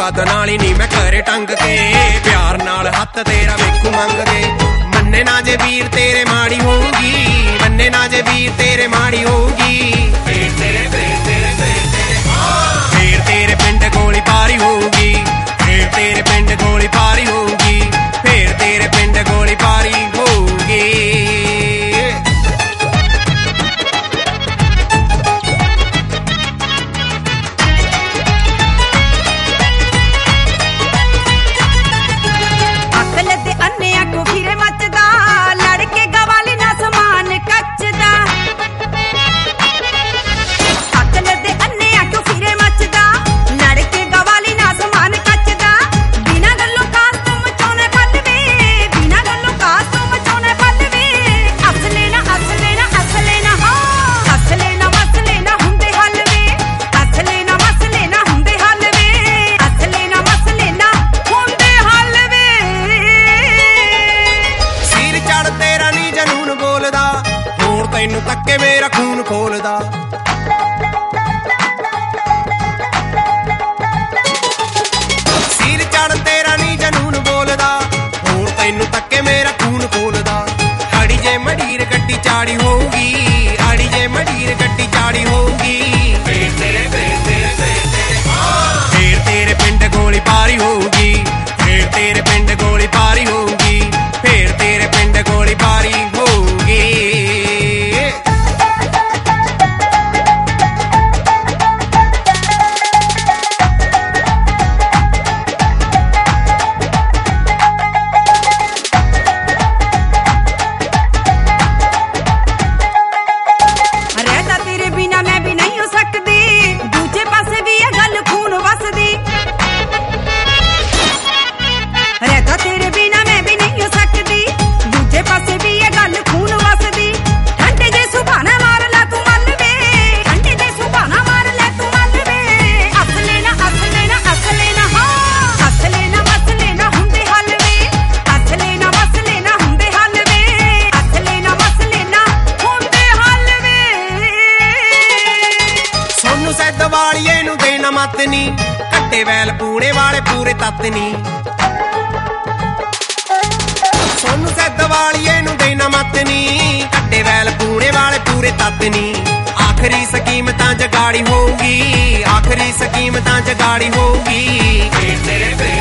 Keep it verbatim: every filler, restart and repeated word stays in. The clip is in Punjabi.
ਯਾਦ ਨਾਲ ਹੀ ਨੀ ਮੈਂ ਘਰੇ ਟੰਗ ਕੇ ਪਿਆਰ ਨਾਲ ਹੱਥ ਤੇਰਾ ਵੇਖੂ ਮੰਗ ਕੇ ਮੰਨੇ ਨਾ ਜੇ ਵੀਰ ਤੇਰੇ ਮਾੜੀ ਹੋਊਗੀ ਮੰਨੇ ਨਾ ਜੇ ਵੀਰ ਤੇਰੇ ਮਾੜੀ ਹੋਊਗੀ ਫੇਰ ਤੇਰੇ ਫੇਰ ਤੇਰੇ ਫੇਰ ਤੇਰੇ ਹਾਂ ਫੇਰ ਤੇਰੇ ਪਿੰਡ ਗੋਲੀ ਬਾਰੀ ਹੋਊਗੀ ਫੇਰ ਤੇਰੇ ਪਿੰਡ ਗੋਲੀ ਬਾਰੀ ਹੋਊਗੀ ਫੇਰ ਤੇਰੇ ਪਿੰਡ ਗੋਲੀ ਬਾਰੀ ਹੋਊਗੀ ਤੈਨੂੰ ਤੱਕੇ ਮੇਰਾ ਖੂਨ ਖੋਲਦਾ ਸਿਰ ਚੜ ਤੇਰਾ ਨੀ ਜਨੂਨ ਬੋਲਦਾ ਹੋਰ ਤੈਨੂੰ ਤੱਕੇ ਮੇਰਾ ਖੂਨ ਖੋਲਦਾ ਅੜੀ ਜੇ ਮੜੀਰ ਗੱਡੀ ਚਾੜੀ ਹੋਊਗੀ ਅੜੀ ਜੇ ਮੜੀਰ ਗੱਡੀ ਚਾੜੀ ਹੋਊਗੀ ਫੇਰ ਤੇਰੇ ਫੇਰ ਤੇਰੇ ਫੇਰ ਤੇਰੇ ਹਾਂ ਫੇਰ ਤੇਰੇ ਪਿੰਡ ਗੋਲੀ ਬਾਰੀ ਹੋਊਗੀ ਫੇਰ ਤੇਰੇ ਪਿੰਡ ਗੋਲੀ ਬਾਰੀ ਹੋਊਗੀ ਫੇਰ ਤੇਰੇ ਪਿੰਡ ਗੋਲੀ ਬਾਰੀ ਹੋਊਗੀ ਵਾਲੀਏ ਨੂੰ ਦੇਣਾ ਮੱਤ ਨੀ ਕੱਟੇ ਵੈਲ ਪੂਣੇ ਵਾਲੇ ਪੂਰੇ ਤੱਤ ਨੀ ਸੋਨੂੰ ਸੈਦ ਵਾਲੀਏ ਨੂੰ ਦੇਣਾ ਮੱਤ ਨੀ ਕੱਟੇ ਵੈਲ ਪੂਣੇ ਵਾਲੇ ਪੂਰੇ ਤੱਤ ਨੀ ਆਖਰੀ ਸਕੀਮ ਤਾਂ ਜਗਾੜੀ ਹੋਊਗੀ ਆਖਰੀ ਸਕੀਮ ਤਾਂ ਜਗਾੜੀ ਹੋਊਗੀ ਫੇਰ ਤੇਰੇ